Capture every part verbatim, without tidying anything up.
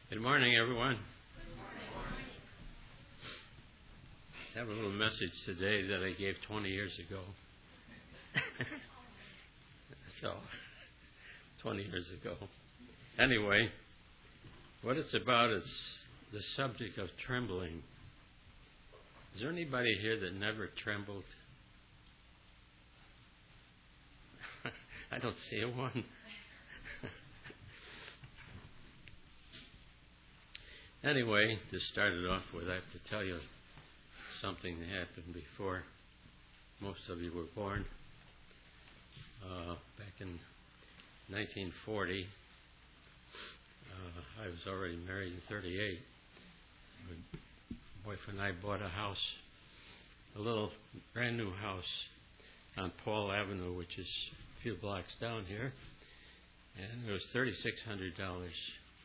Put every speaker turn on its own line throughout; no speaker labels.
Good morning, everyone. I have a little message today that I gave twenty years ago. so, twenty years ago. Anyway, what it's about is the subject of trembling. Is there anybody here that never trembled? I don't see a one. Anyway, to start it off with, I have to tell you something that happened before most of you were born. Uh, back in nineteen forty, uh, I was already married in thirty-eight. My wife and I bought a house, a little brand new house on Paul Avenue, which is a few blocks down here, and it was thirty-six hundred dollars.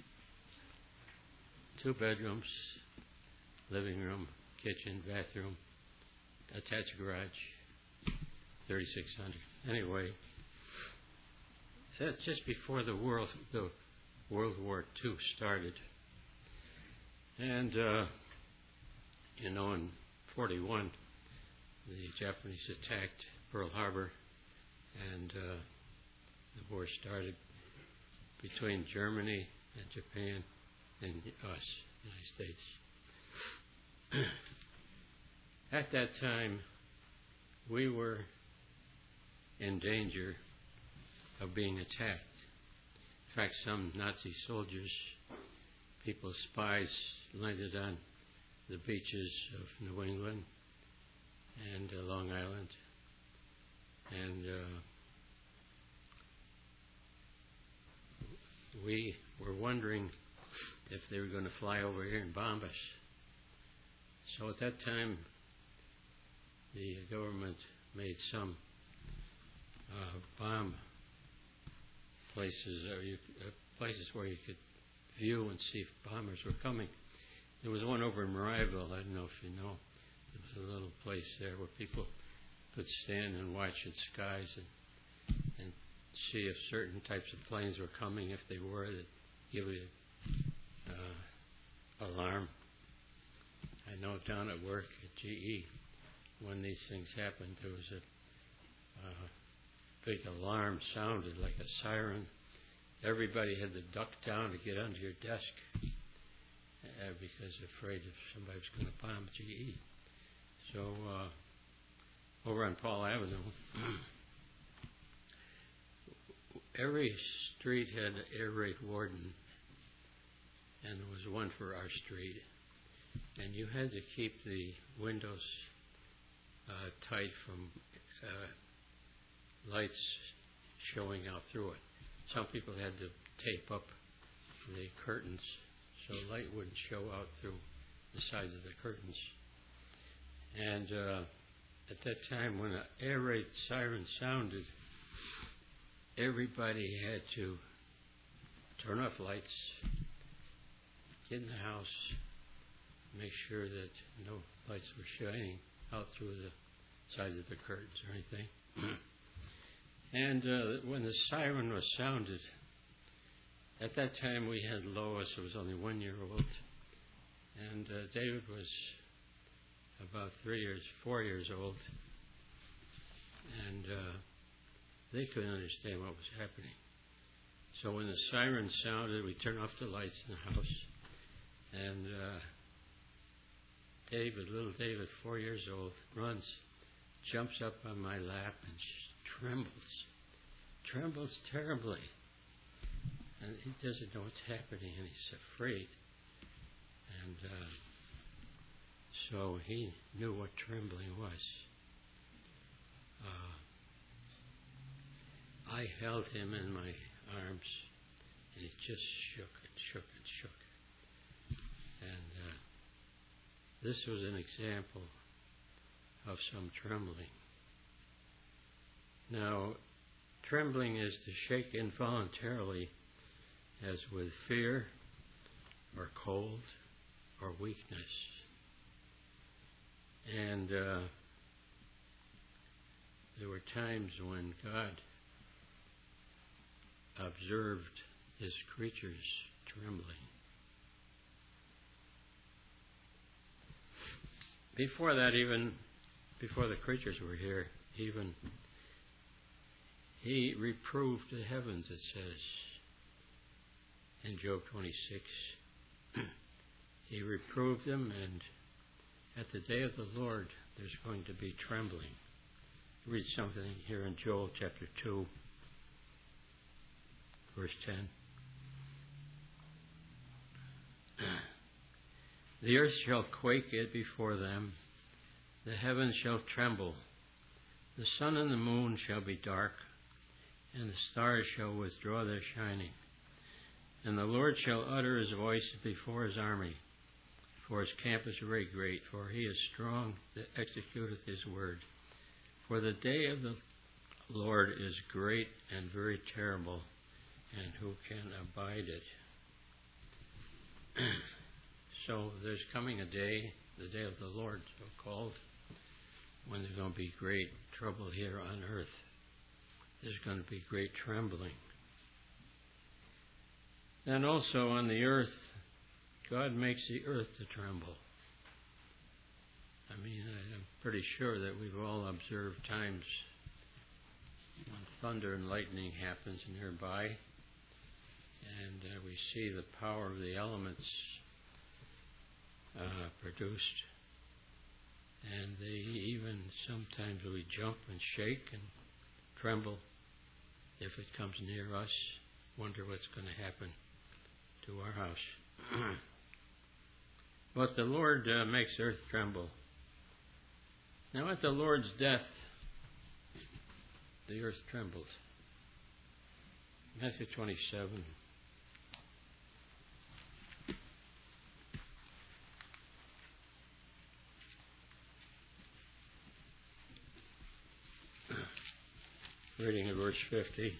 Two bedrooms, living room, kitchen, bathroom, attached garage, thirty-six hundred. Anyway, that's just before the world, the World War Two started, and uh, you know, in forty-one, the Japanese attacked Pearl Harbor, and uh, the war started between Germany and Japan. And us, United States. At that time, we were in danger of being attacked. In fact, some Nazi soldiers, people, spies, landed on the beaches of New England and uh, Long Island. And uh, we were wondering if they were going to fly over here and bomb us. So at that time, the government made some uh, bomb places, or you, uh, places where you could view and see if bombers were coming. There was one over in Mariahville, I don't know if you know. There was a little place there where people could stand and watch the skies and, and see if certain types of planes were coming. If they were, they'd give you Uh, alarm. I know down at work at G E, when these things happened, there was a uh, big alarm sounded like a siren. Everybody had to duck down to get under your desk uh, because they're afraid if somebody was going to bomb G E. So uh, over on Paul Avenue, every street had an air raid warden. And there was one for our street. And you had to keep the windows uh, tight from uh, lights showing out through it. Some people had to tape up the curtains so light wouldn't show out through the sides of the curtains. And uh, at that time, when an air raid siren sounded, everybody had to turn off lights, get in the house, make sure that no lights were shining out through the sides of the curtains or anything. and uh, when the siren was sounded, at that time we had Lois, who was only one year old, and uh, David was about three years, four years old, and uh, they couldn't understand what was happening. So when the siren sounded, we turned off the lights in the house. And uh, David, little David, four years old, runs, jumps up on my lap and trembles, trembles terribly. And he doesn't know what's happening, and he's afraid. And uh, so he knew what trembling was. Uh, I held him in my arms, and he just shook and shook and shook. And uh, this was an example of some trembling. Now, trembling is to shake involuntarily, as with fear or cold or weakness. And uh, there were times when God observed his creatures trembling. before that, even before the creatures were here, even he reproved the heavens, it says in Job twenty-six. He reproved them, and at the day of the Lord, there's going to be trembling. Read something here in Joel chapter two, verse ten. The earth shall quake it before them, the heavens shall tremble, the sun and the moon shall be dark, and the stars shall withdraw their shining. And the Lord shall utter his voice before his army, for his camp is very great, for he is strong that executeth his word. For the day of the Lord is great and very terrible, and who can abide it? So there's coming a day, the day of the Lord, so called, when there's going to be great trouble here on earth. There's going to be great trembling. And also on the earth, God makes the earth to tremble. I mean, I'm pretty sure that we've all observed times when thunder and lightning happens nearby, and uh, we see the power of the elements uh, produced. And they even sometimes we jump and shake and tremble if it comes near us, wonder what's going to happen to our house. But the Lord uh, makes earth tremble. Now at the Lord's death, the earth trembled. Matthew twenty-seven. Reading in verse fifty.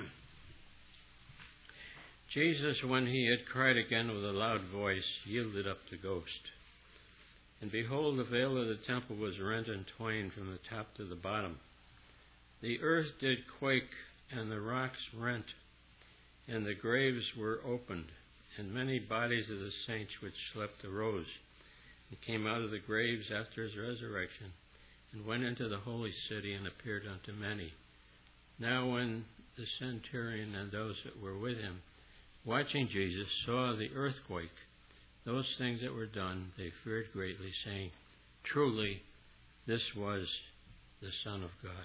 Jesus, when he had cried again with a loud voice, yielded up the ghost. And behold, the veil of the temple was rent in twain from the top to the bottom. The earth did quake, and the rocks rent, and the graves were opened, and many bodies of the saints which slept arose, and came out of the graves after his resurrection, and went into the holy city, and appeared unto many. Now when the centurion and those that were with him, watching Jesus, saw the earthquake, those things that were done, they feared greatly, saying, Truly, this was the Son of God.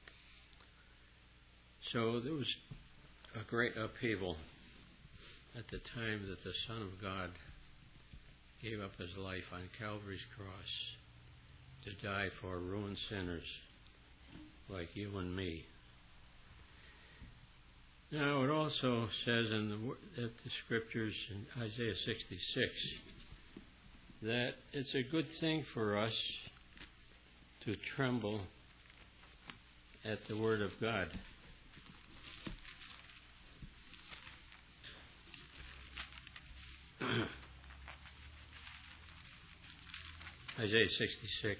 So there was a great upheaval at the time that the Son of God gave up his life on Calvary's cross to die for ruined sinners like you and me. Now, it also says in the, the scriptures in Isaiah sixty-six that it's a good thing for us to tremble at the word of God. Isaiah sixty-six,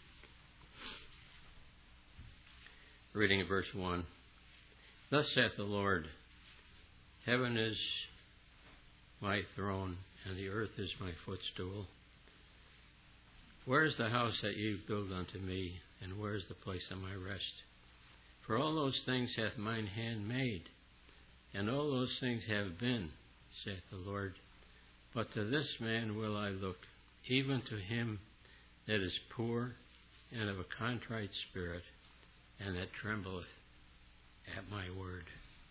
reading at verse one. Thus saith the Lord, Heaven is my throne, and the earth is my footstool. Where is the house that ye build unto me, and where is the place of my rest? For all those things hath mine hand made, and all those things have been, saith the Lord. But to this man will I look, even to him that is poor and of a contrite spirit, and that trembleth at my word.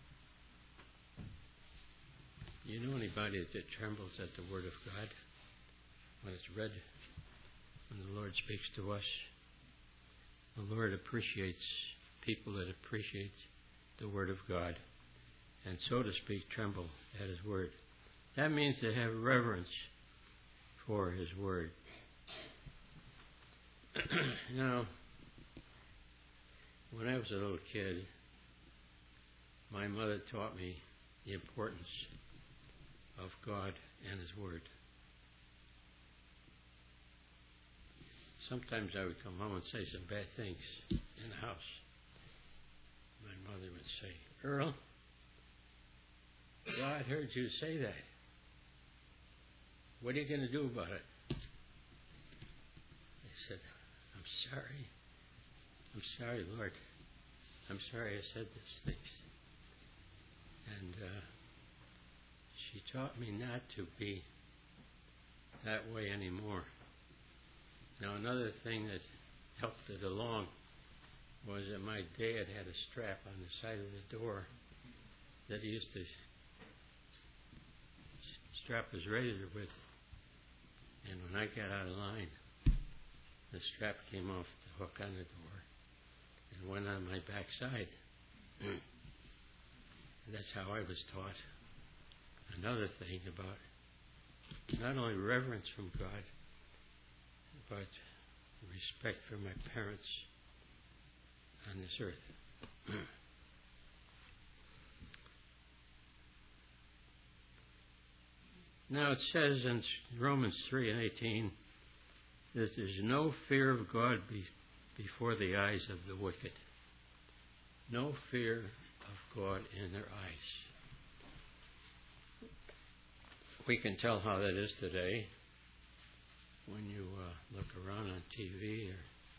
You know anybody that trembles at the word of God when it's read, when the Lord speaks to us? The Lord appreciates people that appreciate the word of God, and so to speak, tremble at his word. That means to have reverence for his word. Now, when I was a little kid, my mother taught me the importance of God and his word. Sometimes I would come home and say some bad things in the house. My mother would say, Earl, God heard you say that. What are you going to do about it? I said, I'm sorry. I'm sorry, Lord. I'm sorry I said these things. And uh, she taught me not to be that way anymore. Now, another thing that helped it along was that my dad had a strap on the side of the door that he used to strap his razor with. And when I got out of line, the strap came off the hook on the door and went on my backside. And that's how I was taught. Another thing about not only reverence from God, but respect for my parents on this earth. Now it says in Romans three and eighteen that there's no fear of God be, before the eyes of the wicked. No fear of God in their eyes. We can tell how that is today when you uh, look around on T V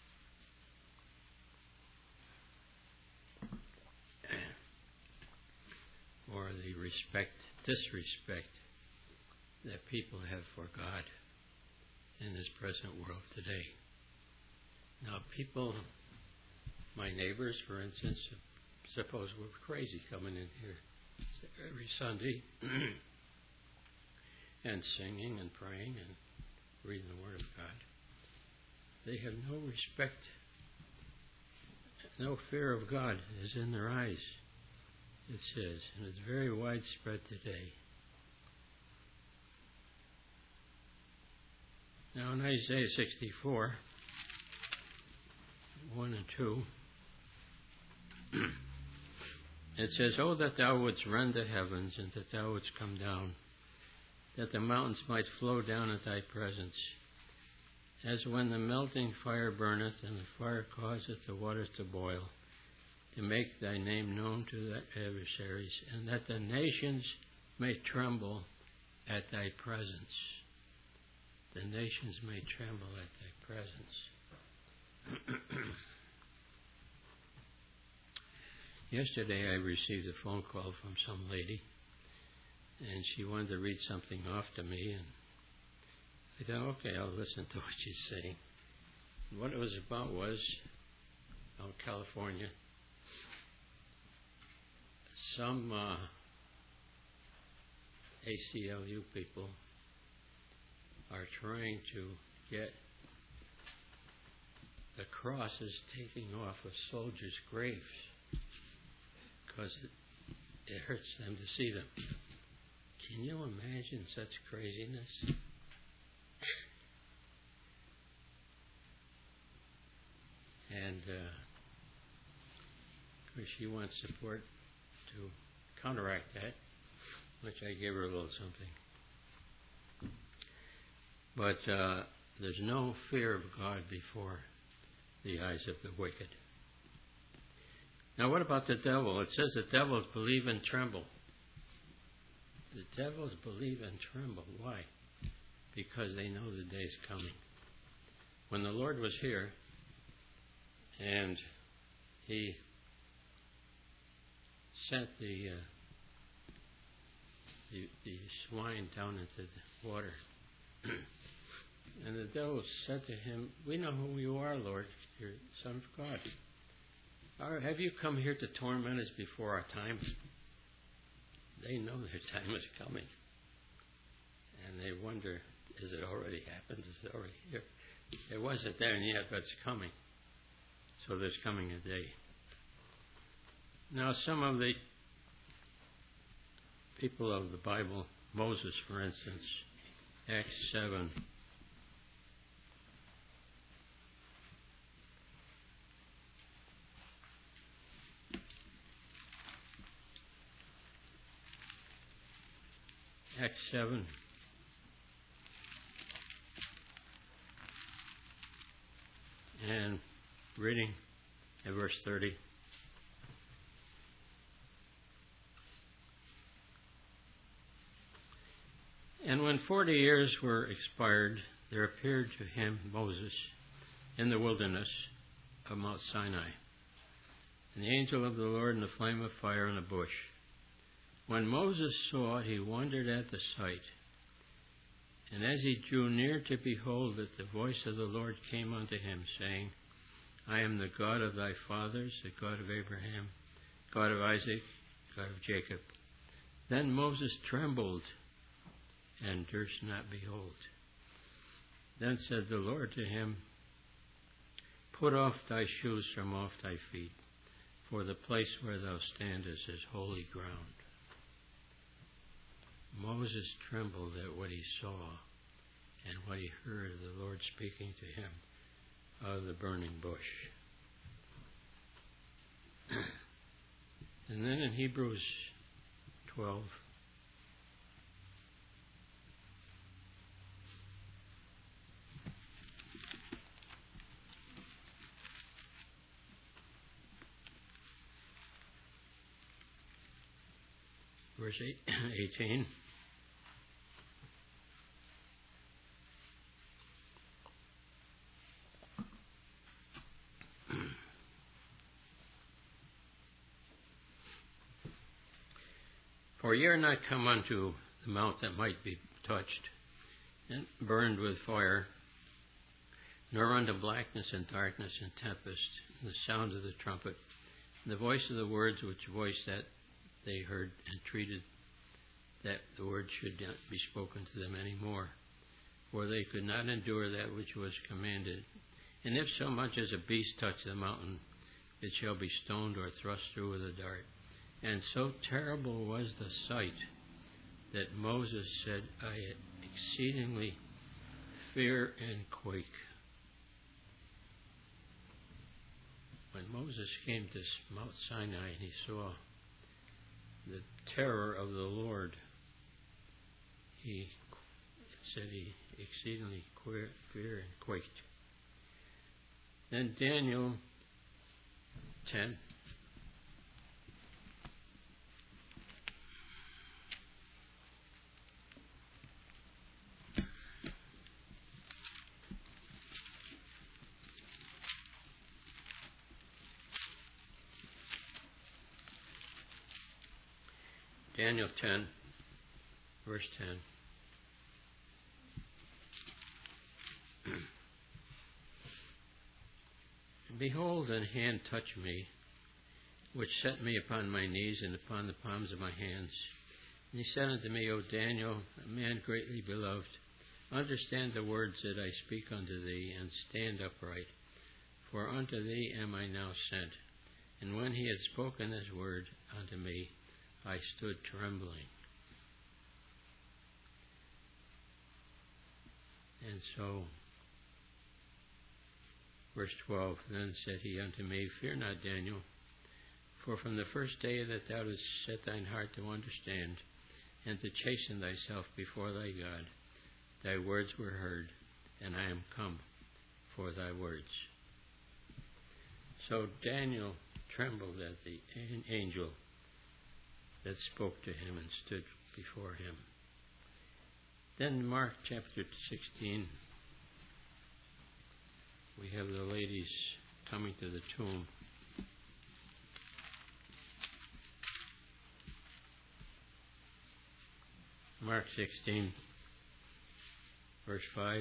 or, or the respect, disrespect that people have for God in this present world today. Now, people, my neighbors, for instance, suppose we're crazy coming in here every Sunday and singing and praying and reading the Word of God. They have no respect, no fear of God is in their eyes, it says, and it's very widespread today. Now in Isaiah sixty-four, one and two, it says, "Oh, that thou wouldst rend the heavens, and that thou wouldst come down, that the mountains might flow down at thy presence, as when the melting fire burneth, and the fire causeth the waters to boil, to make thy name known to thy adversaries, and that the nations may tremble at thy presence." The nations may tremble at thy presence. Yesterday I received a phone call from some lady, and she wanted to read something off to me, and I thought, okay, I'll listen to what she's saying. And what it was about was, out in California, some uh, A C L U people are trying to get the crosses taken off of soldiers' graves because it, it hurts them to see them. Can you imagine such craziness? And uh, of course she wants support to counteract that, which I gave her a little something. But uh, there's no fear of God before the eyes of the wicked. Now what about the devil? It says the devils believe and tremble. The devils believe and tremble. Why? Because they know the day's coming. When the Lord was here and He sent the, uh, the, the swine down into the water, and the devil said to him, "We know who you are, Lord, you're Son of God. Or have you come here to torment us before our time?" They know their time is coming. And they wonder, is it already happened? Is it already here? It wasn't there yet, but it's coming. So there's coming a day. Now, some of the people of the Bible, Moses, for instance, Acts seven, Acts seven, and reading at verse thirty. "And when forty years were expired, there appeared to him Moses in the wilderness of Mount Sinai. And the angel of the Lord in a flame of fire in a bush. When Moses saw it, he wondered at the sight. And as he drew near to behold it, the voice of the Lord came unto him, saying, I am the God of thy fathers, the God of Abraham, God of Isaac, God of Jacob. Then Moses trembled and durst not behold. Then said the Lord to him, Put off thy shoes from off thy feet, for the place where thou standest is holy ground. Moses trembled at what he saw and what he heard of the Lord speaking to him out of the burning bush. And then in Hebrews twelve, verse eighteen. For ye are not come unto the mount that might be touched and burned with fire, nor unto blackness and darkness and tempest, and the sound of the trumpet, and the voice of the words which voiced that they heard, entreated that the word should not be spoken to them any more, for they could not endure that which was commanded. And if so much as a beast touch the mountain, it shall be stoned or thrust through with a dart. And so terrible was the sight that Moses said, I exceedingly fear and quake. When Moses came to Mount Sinai and he saw the terror of the Lord, he said he exceedingly feared and quaked. Then Daniel ten. Daniel ten, verse ten. Behold, an hand touched me, which set me upon my knees and upon the palms of my hands. And he said unto me, O Daniel, a man greatly beloved, understand the words that I speak unto thee, and stand upright. For unto thee am I now sent. And when he had spoken this word unto me, I stood trembling. And so, verse twelve, then said he unto me, Fear not, Daniel, for from the first day that thou didst set thine heart to understand, and to chasten thyself before thy God, thy words were heard, and I am come for thy words. So Daniel trembled at the angel that spoke to him and stood before him. Then Mark chapter sixteen, we have the ladies coming to the tomb. Mark sixteen, verse five.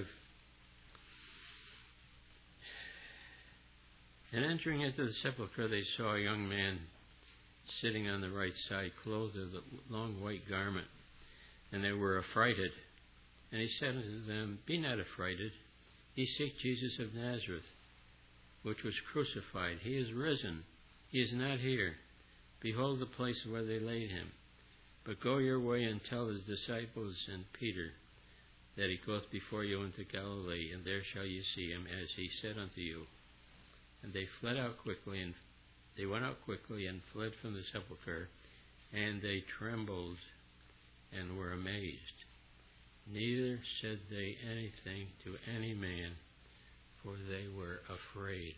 And entering into the sepulchre, they saw a young man sitting on the right side, clothed with a long white garment, and they were affrighted. And he said unto them, Be not affrighted. Ye seek Jesus of Nazareth, which was crucified. He is risen. He is not here. Behold the place where they laid him. But go your way and tell his disciples and Peter that he goeth before you into Galilee, and there shall you see him, as he said unto you. And they fled out quickly, and they went out quickly and fled from the sepulchre, and they trembled and were amazed. Neither said they anything to any man, for they were afraid.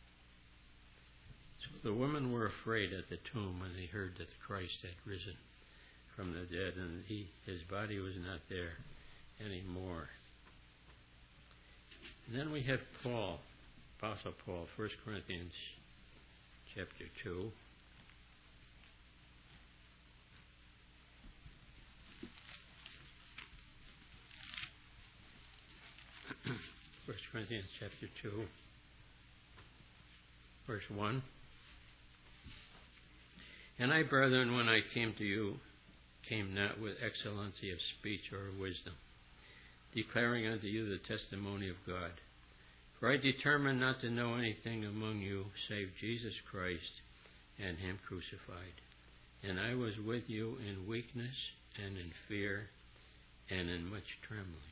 So the women were afraid at the tomb when they heard that Christ had risen from the dead, and he, his body was not there anymore. And then we have Paul, Apostle Paul, First Corinthians chapter two. First Corinthians chapter two, verse one. And I, brethren, when I came to you, came not with excellency of speech or of wisdom, declaring unto you the testimony of God. For I determined not to know anything among you save Jesus Christ and Him crucified. And I was with you in weakness and in fear and in much trembling.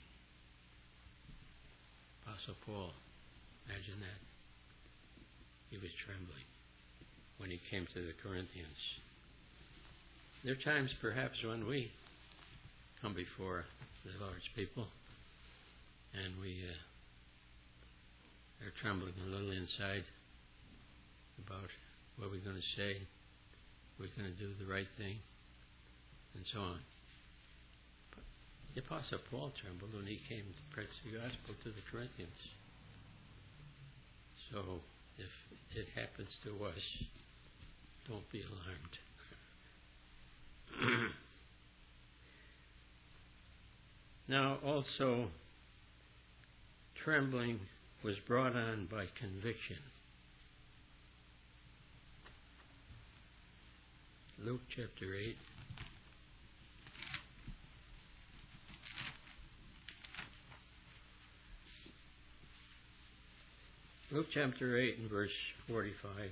Apostle Paul, imagine that. He was trembling when he came to the Corinthians. There are times perhaps when we come before the Lord's people and we uh, are trembling a little inside about what we're going to say, we're going to do the right thing, and so on. But the Apostle Paul trembled when he came to preach the gospel to the Corinthians. So if it happens to us, don't be alarmed. Now also, trembling was brought on by conviction. Luke chapter eight. Luke chapter eight and verse forty-five.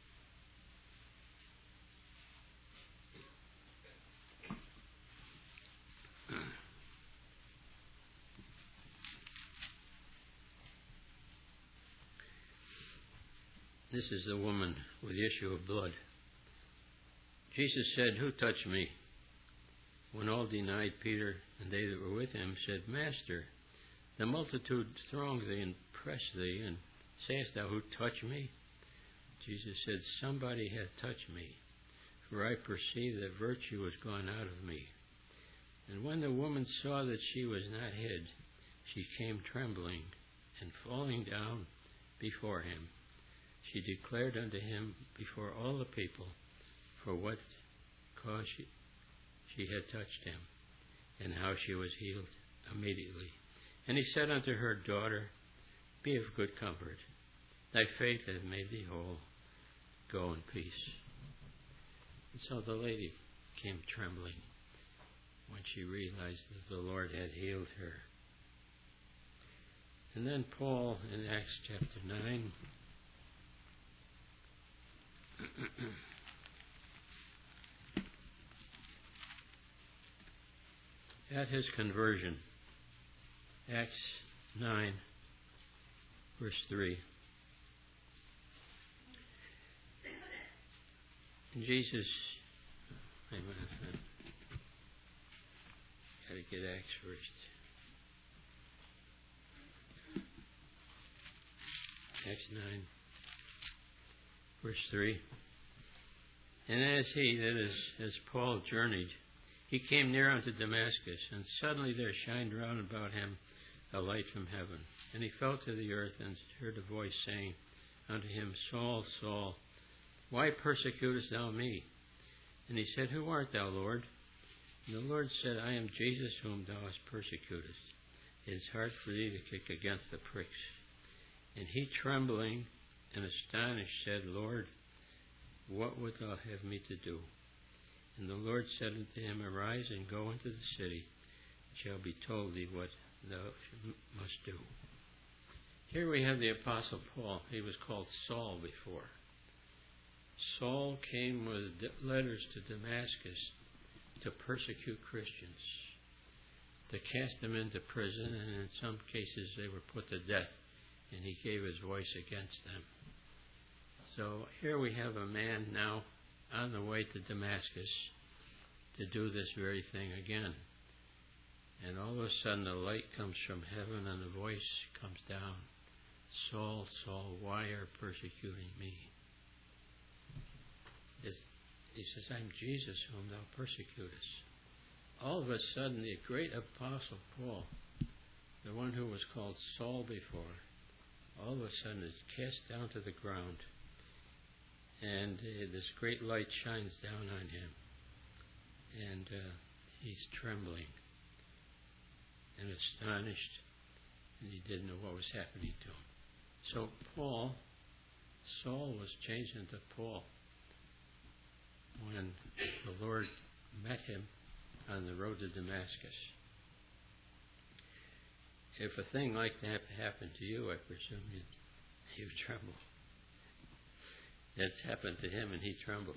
This is the woman with the issue of blood. Jesus said, "Who touched me?" When all denied, Peter and they that were with him said, "Master, the multitude throng thee and press thee, and sayest thou, Who touched me?" Jesus said, "Somebody hath touched me, for I perceive that virtue was gone out of me." And when the woman saw that she was not hid, she came trembling, and falling down before him, she declared unto him before all the people for what cause she, she had touched him, and how she was healed immediately. And he said unto her, "Daughter, be of good comfort. Thy faith hath made thee whole. Go in peace." And so the lady came trembling when she realized that the Lord had healed her. And then Paul in Acts chapter nine at his conversion, Acts nine, verse three. Jesus, wait a minute, got to get Acts first. Acts nine, verse three. And as he, that is, as Paul journeyed, he came near unto Damascus, and suddenly there shined round about him a light from heaven. And he fell to the earth, and heard a voice saying unto him, Saul, Saul, why persecutest thou me? And he said, Who art thou, Lord? And the Lord said, I am Jesus whom thou hast persecuted. It is hard for thee to kick against the pricks. And he, trembling and astonished, said, Lord, what wilt thou have me to do? And the Lord said unto him, Arise and go into the city. It shall be told thee what thou must do. Here we have the Apostle Paul. He was called Saul before. Saul came with letters to Damascus to persecute Christians, to cast them into prison, and in some cases they were put to death, and he gave his voice against them. So here we have a man now on the way to Damascus to do this very thing again. And all of a sudden a light comes from heaven and a voice comes down. Saul, Saul, why are you persecuting me? It's, he says, I'm Jesus whom thou persecutest. All of a sudden the great Apostle Paul, the one who was called Saul before, all of a sudden is cast down to the ground, and uh, this great light shines down on him, and uh, he's trembling and astonished, and he didn't know what was happening to him. So Paul, Saul was changed into Paul when the Lord met him on the road to Damascus. If a thing like that happened to you, I presume you'd, you'd tremble. That's happened to him, and he trembled.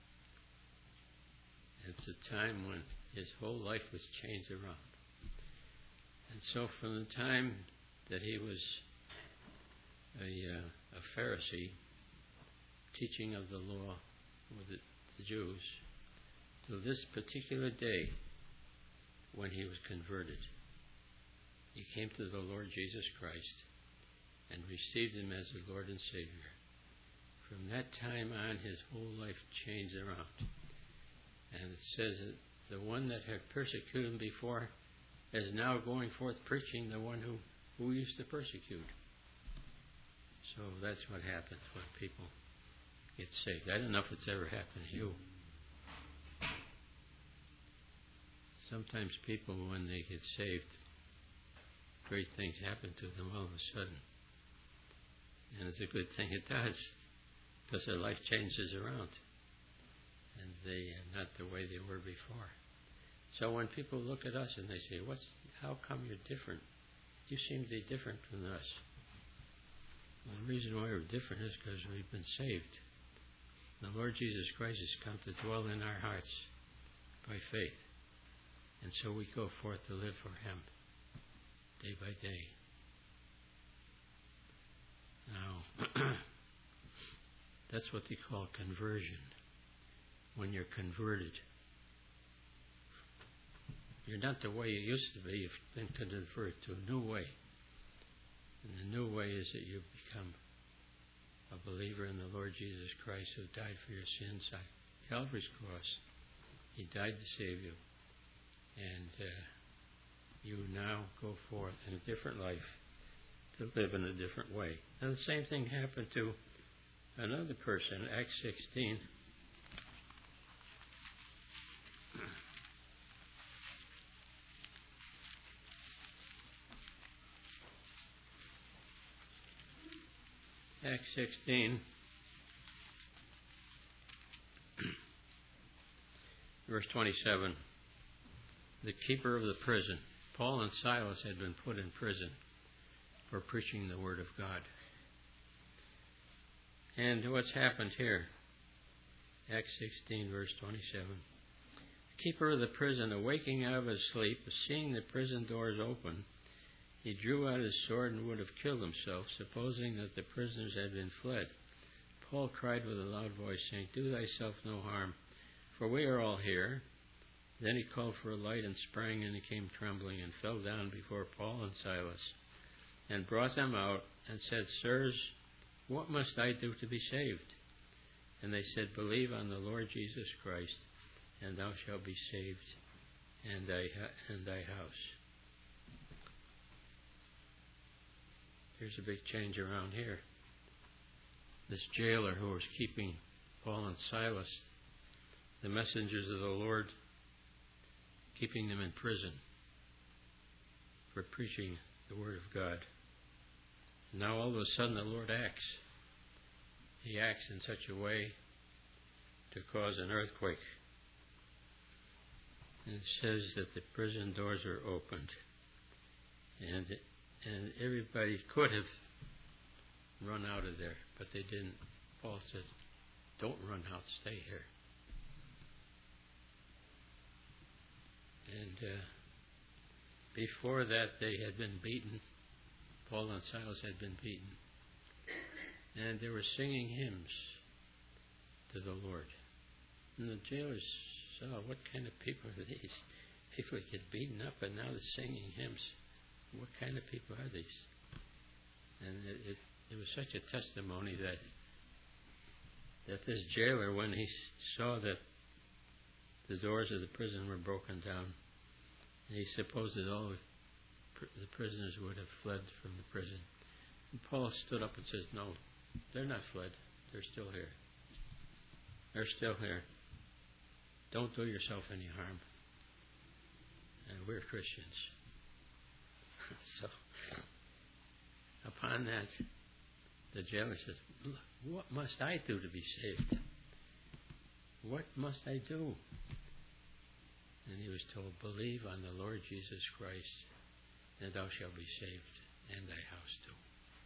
It's a time when his whole life was changed around. And so from the time that he was a, uh, a Pharisee, teaching of the law with the, the Jews, till this particular day when he was converted, he came to the Lord Jesus Christ and received him as the Lord and Savior. From that time on, his whole life changed around. And it says that the one that had persecuted him before is now going forth preaching the one who, who used to persecute. So that's what happens when people get saved. I don't know if it's ever happened to you. Sometimes people, when they get saved, great things happen to them all of a sudden. And it's a good thing it does, because their life changes around. And they are not the way they were before. So when people look at us and they say, "What's? How come you're different? You seem to be different from us." Well, the reason why we're different is because we've been saved. The Lord Jesus Christ has come to dwell in our hearts by faith. And so we go forth to live for Him day by day. Now, that's what they call conversion. When you're converted, you're not the way you used to be. You've been converted to a new way. And the new way is that you become a believer in the Lord Jesus Christ, who died for your sins on Calvary's cross. He died to save you. And uh, you now go forth in a different life to live in a different way. Now the same thing happened to another person, Acts sixteen. Acts sixteen, verse twenty-seven. The keeper of the prison. Paul and Silas had been put in prison for preaching the Word of God. And what's happened here? Acts sixteen, verse twenty-seven. The keeper of the prison, awaking out of his sleep, seeing the prison doors open, he drew out his sword and would have killed himself, supposing that the prisoners had been fled. Paul cried with a loud voice, saying, "Do thyself no harm, for we are all here." Then he called for a light and sprang in and came trembling and fell down before Paul and Silas and brought them out and said, "Sirs, what must I do to be saved?" And they said, "Believe on the Lord Jesus Christ, and thou shalt be saved, and thy, and thy house." Here's a big change around here. This jailer who was keeping Paul and Silas, the messengers of the Lord, keeping them in prison for preaching the Word of God. Now all of a sudden the Lord acts. He acts in such a way to cause an earthquake. And it says that the prison doors are opened. And and everybody could have run out of there, but they didn't. Paul said, "Don't run out, stay here." And uh, before that, they had been beaten. Paul and Silas had been beaten. And they were singing hymns to the Lord. And the jailers saw, what kind of people are these? People get beaten up and now they're singing hymns. What kind of people are these? And it, it, it was such a testimony that that this jailer, when he saw that the doors of the prison were broken down, and he supposed that all the prisoners would have fled from the prison, And Paul stood up and says, no, they're not fled. They're still here. They're still here. Don't do yourself any harm. And we're Christians. So, upon that, the jailer says, what must I do to be saved? What must I do? And he was told, believe on the Lord Jesus Christ, and thou shalt be saved, and thy house too.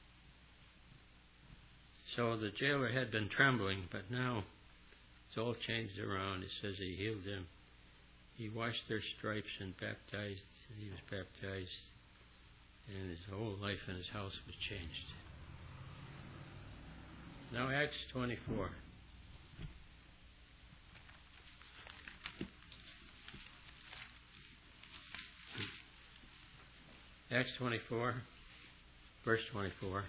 So the jailer had been trembling, but now it's all changed around. It says he healed them. He washed their stripes and baptized. He was baptized. And his whole life in his house was changed. Now Acts twenty-four. Acts twenty-four, verse twenty-four.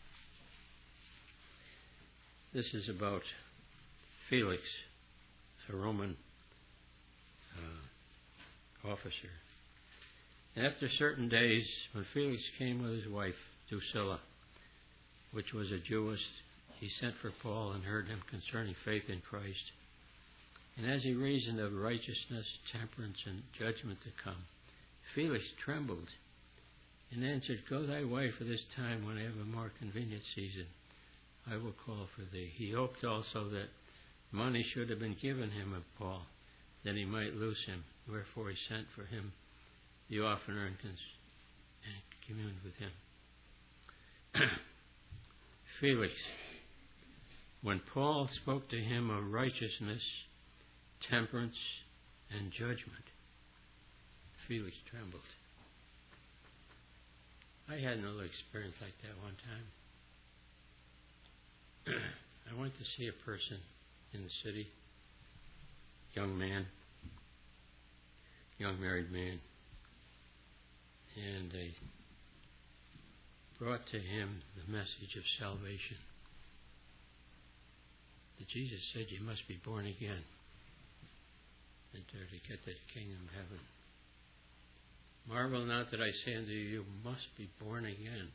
This is about Felix, a Roman uh, officer. After certain days, when Felix came with his wife, Drusilla, which was a Jewess, he sent for Paul and heard him concerning faith in Christ. And as he reasoned of righteousness, temperance, and judgment to come, Felix trembled and answered, go thy way, for this time, when I have a more convenient season, I will call for thee. He hoped also that money should have been given him of Paul, that he might loose him. Wherefore he sent for him the oftener and, cons- and communed with him. Felix, when Paul spoke to him of righteousness, temperance, and judgment, Felix trembled. I had a little experience like that one time. I went to see a person in the city, young man, young married man, and they brought to him the message of salvation. That Jesus said you must be born again in order to get to the kingdom of heaven. Marvel not that I say unto you, you must be born again.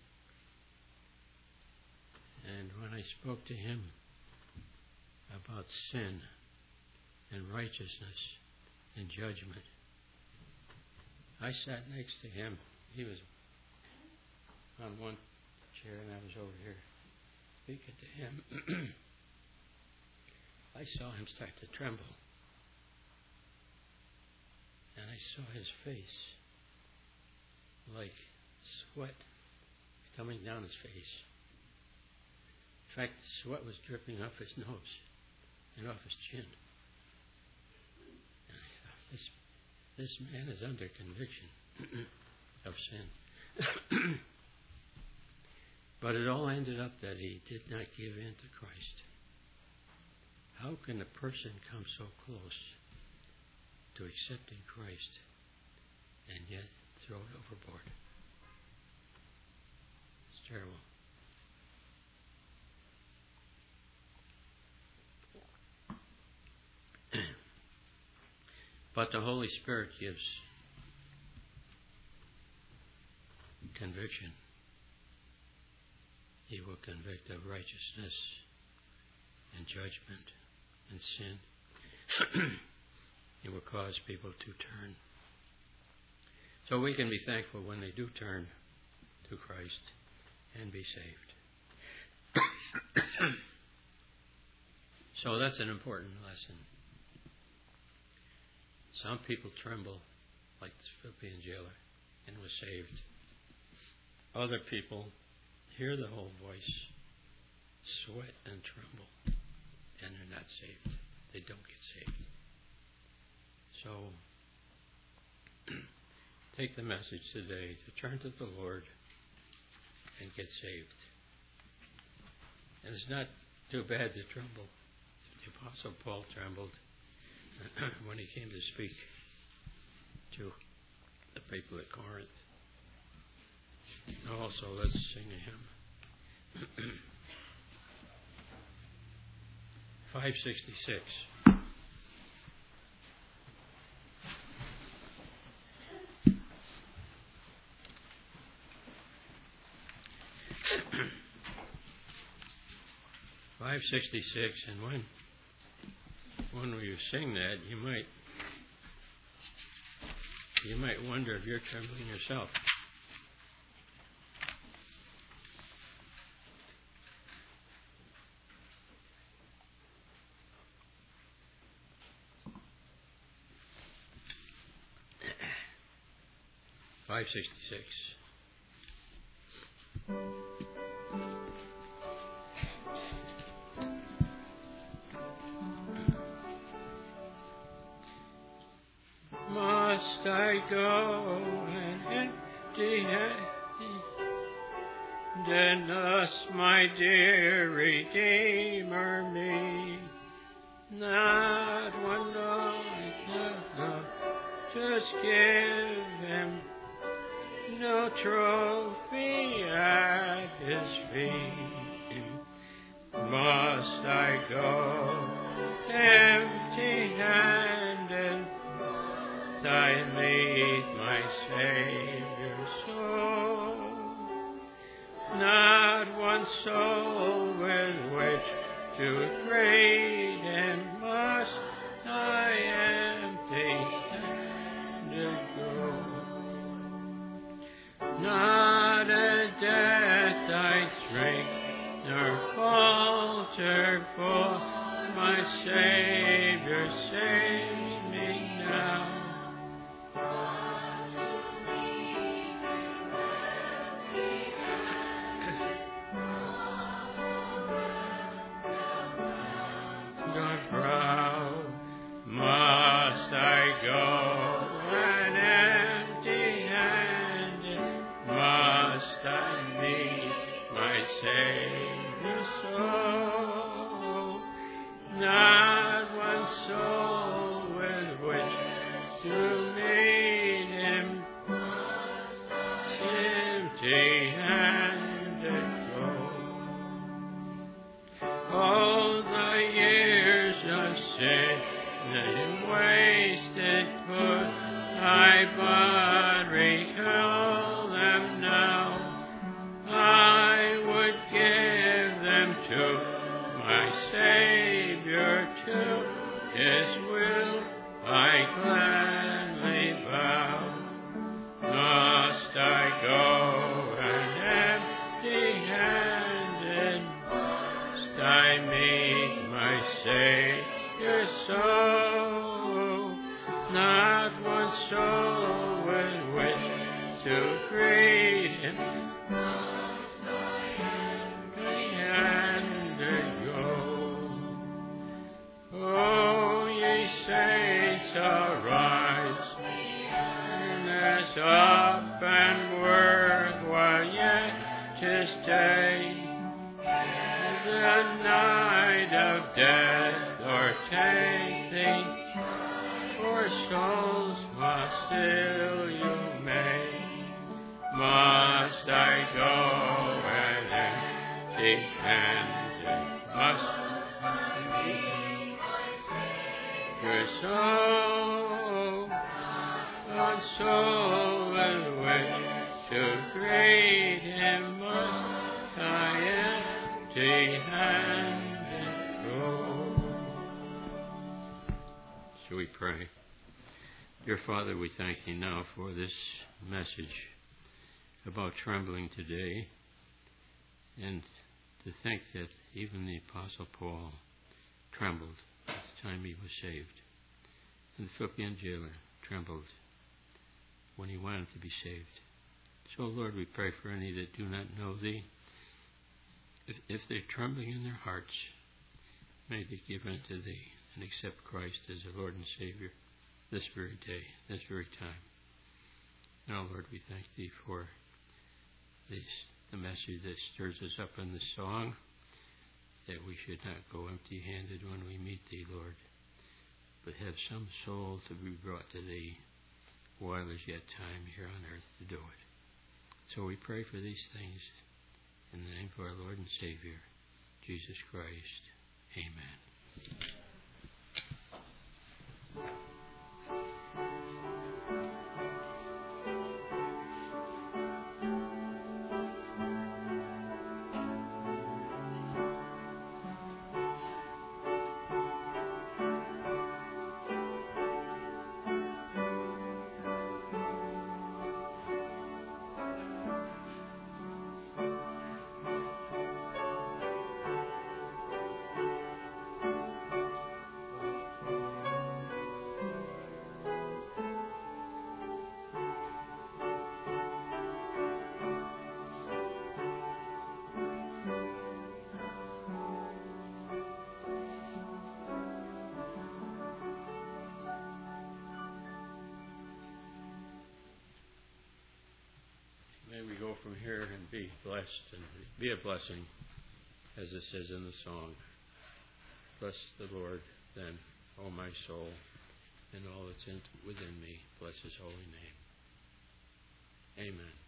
And when I spoke to him about sin and righteousness and judgment, I sat next to him. He was on one chair and I was over here speaking to him. I saw him start to tremble. And I saw his face like sweat coming down his face. In fact, sweat was dripping off his nose and off his chin. And I thought, this, this man is under conviction of sin. But it all ended up that he did not give in to Christ. How can a person come so close to accepting Christ and yet throw it overboard? It's terrible. But the Holy Spirit gives conviction. He will convict of righteousness and judgment and sin. He will cause people to turn. So we can be thankful when they do turn to Christ and be saved. So that's an important lesson. Some people tremble, like the Philippian jailer, and was saved. Other people hear the whole voice, sweat and tremble, and they're not saved. They don't get saved. So, take the message today to turn to the Lord and get saved. And it's not too bad to tremble. The Apostle Paul trembled when he came to speak to the people at Corinth. Also, let's sing a hymn. five sixty-six. five sixty-six, and when when you sing that, you might you might wonder if you're trembling yourself. five sixty-six. Must I go and empty-handed, and thus my dear Redeemer meet? Not one look, no, just give him no trophy at his feet. Must I go empty-handed? I meet my Savior's soul. Not one soul with which to greet him must I empty-handed go. Not a death I drink, nor falter, for my Savior save me now. God proud, must I go and empty-handed? Must I meet my Savior's soul? Not one soul with which to meet him, empty-handed go. All the years of sin and wasted put I but recall them now. I would give them to my Savior, to his will I gladly bow. Must I go and empty-handed? Must I meet my Savior's soul? Not one soul with which to greet him, empty-handed go. Oh, ye saints, arise, rise up and work while yet 'tis day. The night of death o'ertake thee, for souls must still you make. Must I go and empty-handed? Must your soul, one soul with which to greet him, must I empty-handed go. So we pray. Dear Father, we thank you now for this message about trembling today, and to think that even the Apostle Paul trembled at the time he was saved. And the Philippian jailer trembled when he wanted to be saved. So, Lord, we pray for any that do not know thee. If, if they're trembling in their hearts, may they give unto thee and accept Christ as their Lord and Savior this very day, this very time. Now, Lord, we thank thee for this, the message that stirs us up in the song, that we should not go empty-handed when we meet thee, Lord, but have some soul to be brought to thee while there's yet time here on earth to do it. So we pray for these things in the name of our Lord and Savior, Jesus Christ. Amen. may we go from here and be blessed and be a blessing, as it says in the song. Bless the Lord, then, O my soul, and all that's in, within me. Bless his holy name. Amen.